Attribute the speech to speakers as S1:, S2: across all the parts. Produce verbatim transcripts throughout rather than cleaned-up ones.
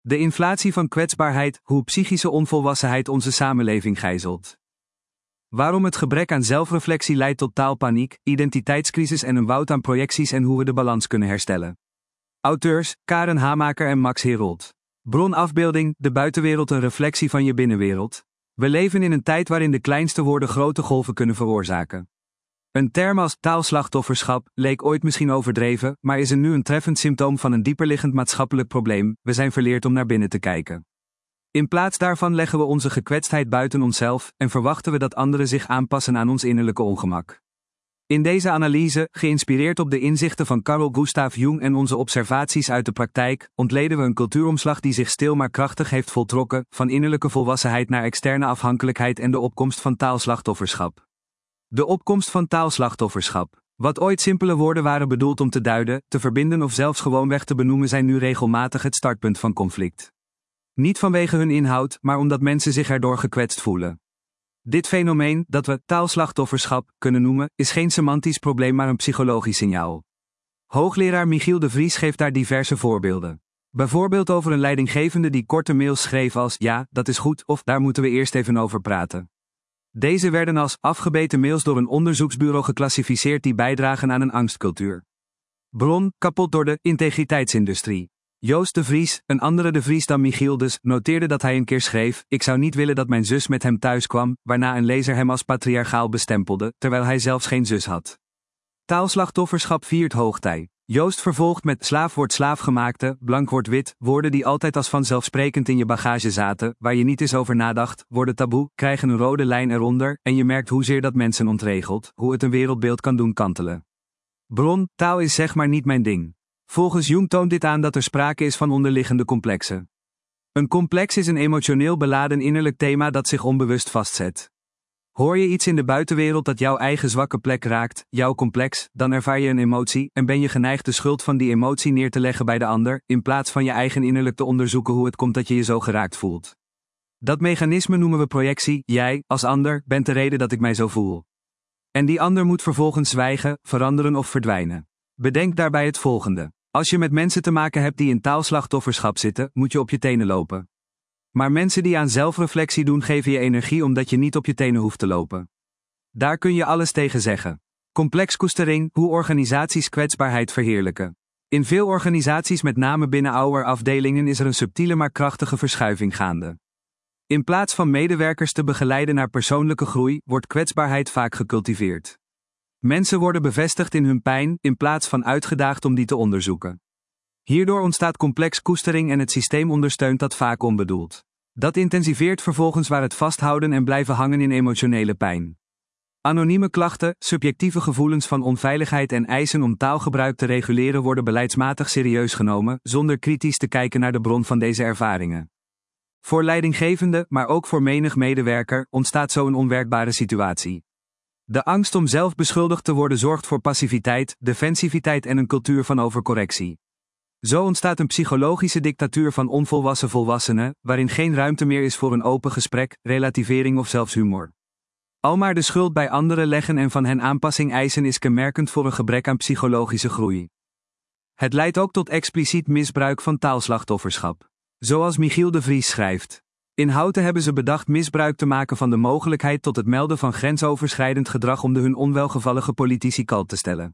S1: De inflatie van kwetsbaarheid, hoe psychische onvolwassenheid onze samenleving gijzelt. Waarom het gebrek aan zelfreflectie leidt tot taalpaniek, identiteitscrisis en een woud aan projecties en hoe we de balans kunnen herstellen. Auteurs, Karen Hamaker en Max Herold. Bronafbeelding, de buitenwereld een reflectie van je binnenwereld. We leven in een tijd waarin de kleinste woorden grote golven kunnen veroorzaken. Een term als taalslachtofferschap leek ooit misschien overdreven, maar is er nu een treffend symptoom van een dieperliggend maatschappelijk probleem. We zijn verleerd om naar binnen te kijken. In plaats daarvan leggen we onze gekwetstheid buiten onszelf en verwachten we dat anderen zich aanpassen aan ons innerlijke ongemak. In deze analyse, geïnspireerd op de inzichten van Carl Gustav Jung en onze observaties uit de praktijk, ontleden we een cultuuromslag die zich stil maar krachtig heeft voltrokken, van innerlijke volwassenheid naar externe afhankelijkheid en de opkomst van taalslachtofferschap. De opkomst van taalslachtofferschap. Wat ooit simpele woorden waren bedoeld om te duiden, te verbinden of zelfs gewoonweg te benoemen zijn nu regelmatig het startpunt van conflict. Niet vanwege hun inhoud, maar omdat mensen zich erdoor gekwetst voelen. Dit fenomeen, dat we taalslachtofferschap kunnen noemen, is geen semantisch probleem maar een psychologisch signaal. Hoogleraar Michiel de Vries geeft daar diverse voorbeelden. Bijvoorbeeld over een leidinggevende die korte mails schreef als ja, dat is goed of daar moeten we eerst even over praten. Deze werden als afgebeten mails door een onderzoeksbureau geclassificeerd die bijdragen aan een angstcultuur. Bron, kapot door de integriteitsindustrie. Joost de Vries, een andere de Vries dan Michiel dus, noteerde dat hij een keer schreef: ik zou niet willen dat mijn zus met hem thuis kwam, waarna een lezer hem als patriarchaal bestempelde, terwijl hij zelfs geen zus had. Taalslachtofferschap viert hoogtij. Joost vervolgt met slaaf wordt slaafgemaakte, blank wordt wit, woorden die altijd als vanzelfsprekend in je bagage zaten, waar je niet eens over nadacht, worden taboe, krijgen een rode lijn eronder, en je merkt hoezeer dat mensen ontregelt, hoe het een wereldbeeld kan doen kantelen. Bron, taal is zeg maar niet mijn ding. Volgens Jung toont dit aan dat er sprake is van onderliggende complexen. Een complex is een emotioneel beladen innerlijk thema dat zich onbewust vastzet. Hoor je iets in de buitenwereld dat jouw eigen zwakke plek raakt, jouw complex, dan ervaar je een emotie en ben je geneigd de schuld van die emotie neer te leggen bij de ander, in plaats van je eigen innerlijk te onderzoeken hoe het komt dat je je zo geraakt voelt. Dat mechanisme noemen we projectie, jij, als ander, bent de reden dat ik mij zo voel. En die ander moet vervolgens zwijgen, veranderen of verdwijnen. Bedenk daarbij het volgende. Als je met mensen te maken hebt die in taalslachtofferschap zitten, moet je op je tenen lopen. Maar mensen die aan zelfreflectie doen geven je energie omdat je niet op je tenen hoeft te lopen. Daar kun je alles tegen zeggen. Complexkoestering, hoe organisaties kwetsbaarheid verheerlijken. In veel organisaties met name binnen ouder afdelingen is er een subtiele maar krachtige verschuiving gaande. In plaats van medewerkers te begeleiden naar persoonlijke groei, wordt kwetsbaarheid vaak gecultiveerd. Mensen worden bevestigd in hun pijn, in plaats van uitgedaagd om die te onderzoeken. Hierdoor ontstaat complex koestering en het systeem ondersteunt dat vaak onbedoeld. Dat intensiveert vervolgens waar het vasthouden en blijven hangen in emotionele pijn. Anonieme klachten, subjectieve gevoelens van onveiligheid en eisen om taalgebruik te reguleren worden beleidsmatig serieus genomen, zonder kritisch te kijken naar de bron van deze ervaringen. Voor leidinggevenden, maar ook voor menig medewerker, ontstaat zo een onwerkbare situatie. De angst om zelf beschuldigd te worden zorgt voor passiviteit, defensiviteit en een cultuur van overcorrectie. Zo ontstaat een psychologische dictatuur van onvolwassen volwassenen, waarin geen ruimte meer is voor een open gesprek, relativering of zelfs humor. Almaar de schuld bij anderen leggen en van hen aanpassing eisen is kenmerkend voor een gebrek aan psychologische groei. Het leidt ook tot expliciet misbruik van taalslachtofferschap. Zoals Michiel de Vries schrijft. In Houten hebben ze bedacht misbruik te maken van de mogelijkheid tot het melden van grensoverschrijdend gedrag om de hun onwelgevallige politici kalt te stellen.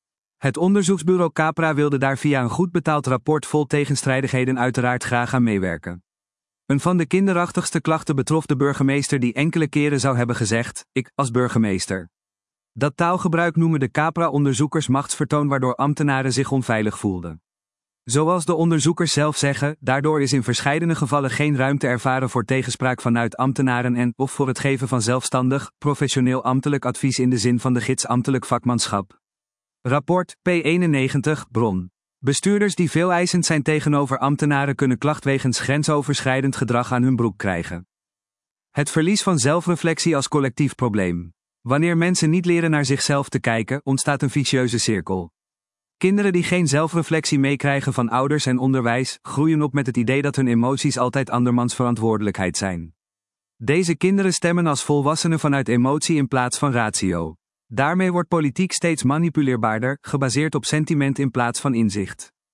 S1: Het onderzoeksbureau Capra wilde daar via een goed betaald rapport vol tegenstrijdigheden uiteraard graag aan meewerken. Een van de kinderachtigste klachten betrof de burgemeester die enkele keren zou hebben gezegd, ik, als burgemeester. Dat taalgebruik noemen de Capra-onderzoekers machtsvertoon waardoor ambtenaren zich onveilig voelden. Zoals de onderzoekers zelf zeggen, daardoor is in verscheidene gevallen geen ruimte ervaren voor tegenspraak vanuit ambtenaren en, of voor het geven van zelfstandig, professioneel ambtelijk advies in de zin van de gids ambtelijk vakmanschap. Rapport, P eenennegentig, bron. Bestuurders die veel eisend zijn tegenover ambtenaren kunnen klacht wegens grensoverschrijdend gedrag aan hun broek krijgen. Het verlies van zelfreflectie als collectief probleem. Wanneer mensen niet leren naar zichzelf te kijken, ontstaat een vicieuze cirkel. Kinderen die geen zelfreflectie meekrijgen van ouders en onderwijs, groeien op met het idee dat hun emoties altijd andermans verantwoordelijkheid zijn. Deze kinderen stemmen als volwassenen vanuit emotie in plaats van ratio. Daarmee wordt politiek steeds manipuleerbaarder, gebaseerd op sentiment in plaats van inzicht.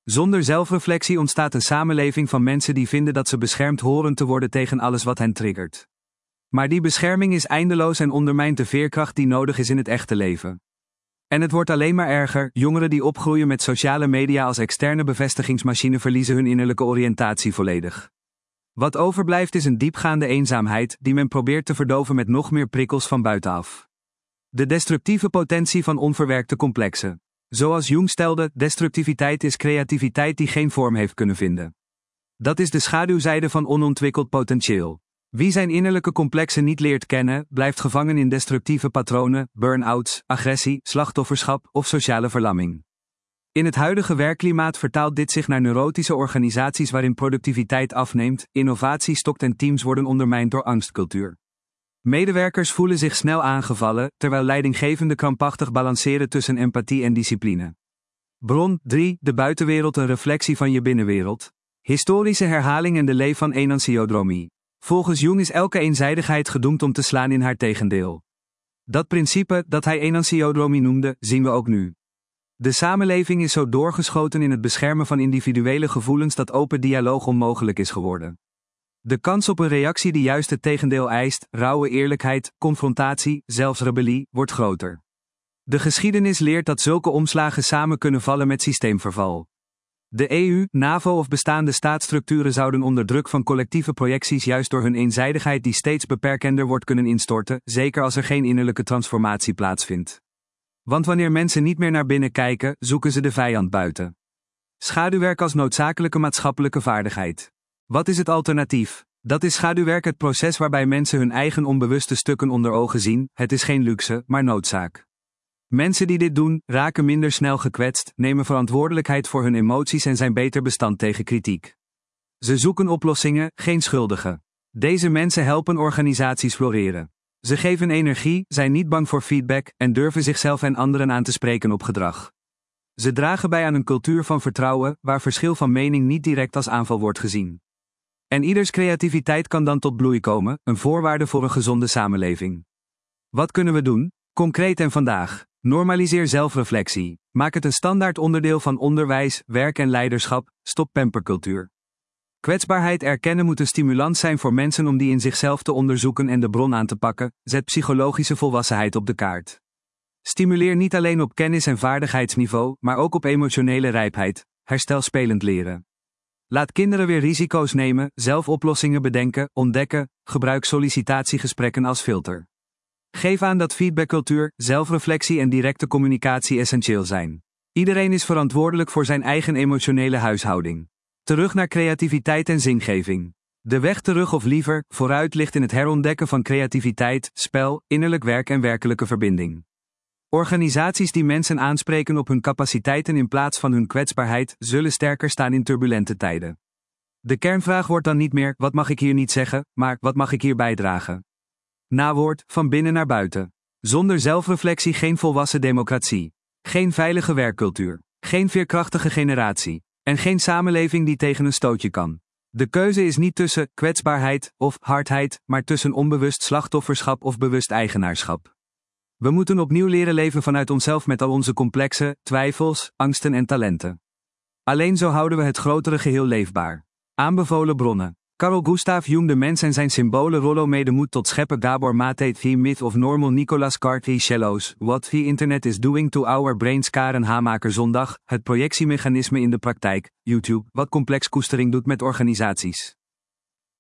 S1: Zonder zelfreflectie ontstaat een samenleving van mensen die vinden dat ze beschermd horen te worden tegen alles wat hen triggert. Maar die bescherming is eindeloos en ondermijnt de veerkracht die nodig is in het echte leven. En het wordt alleen maar erger, jongeren die opgroeien met sociale media als externe bevestigingsmachine verliezen hun innerlijke oriëntatie volledig. Wat overblijft is een diepgaande eenzaamheid, die men probeert te verdoven met nog meer prikkels van buitenaf. De destructieve potentie van onverwerkte complexen. Zoals Jung stelde, destructiviteit is creativiteit die geen vorm heeft kunnen vinden. Dat is de schaduwzijde van onontwikkeld potentieel. Wie zijn innerlijke complexen niet leert kennen, blijft gevangen in destructieve patronen, burn-outs, agressie, slachtofferschap of sociale verlamming. In het huidige werkklimaat vertaalt dit zich naar neurotische organisaties waarin productiviteit afneemt, innovatie stokt en teams worden ondermijnd door angstcultuur. Medewerkers voelen zich snel aangevallen, terwijl leidinggevenden krampachtig balanceren tussen empathie en discipline. Bron drie. De buitenwereld een reflectie van je binnenwereld. Historische herhaling en de leef van enantiodromie. Volgens Jung is elke eenzijdigheid gedoemd om te slaan in haar tegendeel. Dat principe, dat hij enantiodromie noemde, zien we ook nu. De samenleving is zo doorgeschoten in het beschermen van individuele gevoelens dat open dialoog onmogelijk is geworden. De kans op een reactie die juist het tegendeel eist, rauwe eerlijkheid, confrontatie, zelfs rebellie, wordt groter. De geschiedenis leert dat zulke omslagen samen kunnen vallen met systeemverval. De E U, NAVO of bestaande staatsstructuren zouden onder druk van collectieve projecties juist door hun eenzijdigheid die steeds beperkender wordt kunnen instorten, zeker als er geen innerlijke transformatie plaatsvindt. Want wanneer mensen niet meer naar binnen kijken, zoeken ze de vijand buiten. Schaduwwerk als noodzakelijke maatschappelijke vaardigheid. Wat is het alternatief? Dat is schaduwwerk, het proces waarbij mensen hun eigen onbewuste stukken onder ogen zien. Het is geen luxe, maar noodzaak. Mensen die dit doen, raken minder snel gekwetst, nemen verantwoordelijkheid voor hun emoties en zijn beter bestand tegen kritiek. Ze zoeken oplossingen, geen schuldigen. Deze mensen helpen organisaties floreren. Ze geven energie, zijn niet bang voor feedback en durven zichzelf en anderen aan te spreken op gedrag. Ze dragen bij aan een cultuur van vertrouwen, waar verschil van mening niet direct als aanval wordt gezien. En ieders creativiteit kan dan tot bloei komen, een voorwaarde voor een gezonde samenleving. Wat kunnen we doen? Concreet en vandaag. Normaliseer zelfreflectie. Maak het een standaard onderdeel van onderwijs, werk en leiderschap. Stop pampercultuur. Kwetsbaarheid erkennen moet een stimulans zijn voor mensen om die in zichzelf te onderzoeken en de bron aan te pakken. Zet psychologische volwassenheid op de kaart. Stimuleer niet alleen op kennis- en vaardigheidsniveau, maar ook op emotionele rijpheid. Herstel spelend leren. Laat kinderen weer risico's nemen, zelf oplossingen bedenken, ontdekken. Gebruik sollicitatiegesprekken als filter. Geef aan dat feedbackcultuur, zelfreflectie en directe communicatie essentieel zijn. Iedereen is verantwoordelijk voor zijn eigen emotionele huishouding. Terug naar creativiteit en zingeving. De weg terug of liever, vooruit ligt in het herontdekken van creativiteit, spel, innerlijk werk en werkelijke verbinding. Organisaties die mensen aanspreken op hun capaciteiten in plaats van hun kwetsbaarheid, zullen sterker staan in turbulente tijden. De kernvraag wordt dan niet meer, wat mag ik hier niet zeggen, maar, wat mag ik hier bijdragen? Nawoord, van binnen naar buiten. Zonder zelfreflectie geen volwassen democratie. Geen veilige werkcultuur. Geen veerkrachtige generatie. En geen samenleving die tegen een stootje kan. De keuze is niet tussen kwetsbaarheid of hardheid, maar tussen onbewust slachtofferschap of bewust eigenaarschap. We moeten opnieuw leren leven vanuit onszelf met al onze complexen, twijfels, angsten en talenten. Alleen zo houden we het grotere geheel leefbaar. Aanbevolen bronnen. Carl Gustav Jung, de mens en zijn symbolen. Rollo Mede moed tot scheppen. Gabor Mate, The Myth of Normal. Nicolas Carty, Shallows, What the Internet is Doing to Our Brains. Karen Hamaker. Zondag, het projectiemechanisme in de praktijk. YouTube, wat complex koestering doet met organisaties.